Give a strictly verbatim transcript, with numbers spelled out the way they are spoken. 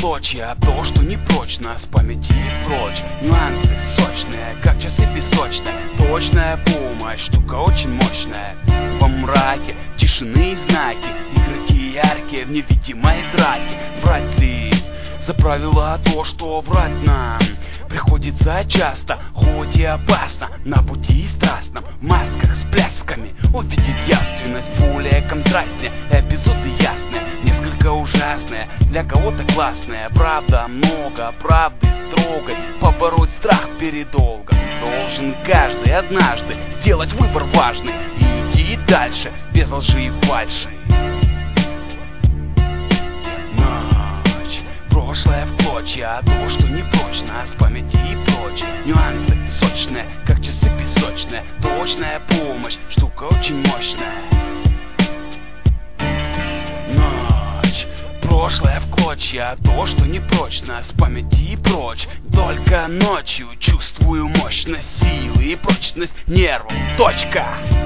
клочья, то, что не прочно, с памяти и прочь. Нюансы сочные, как часы песочные. Точная помощь, штука очень мощная. Во мраке тишины и знаки, игроки яркие в невидимой драке. Брать ли за правило то, что врать нам приходится часто, хоть и опасно, на пути страстном, в масках с плясками увидеть явственность более контрастнее. Эпизоды ясные, несколько ужасные, для кого-то классные. Правда много, правды строгой, побороть страх перед долгом должен каждый однажды сделать выбор важный и идти дальше, без лжи и фальши. Прошлое в клочья, то, что не прочно, с памяти и прочь. Нюансы сочные, как часы песочные. Точная помощь, штука очень мощная. Ночь. Прошлое в клочья, то, что не прочно, с памяти и прочь. Только ночью чувствую мощность силы и прочность нервов. Точка.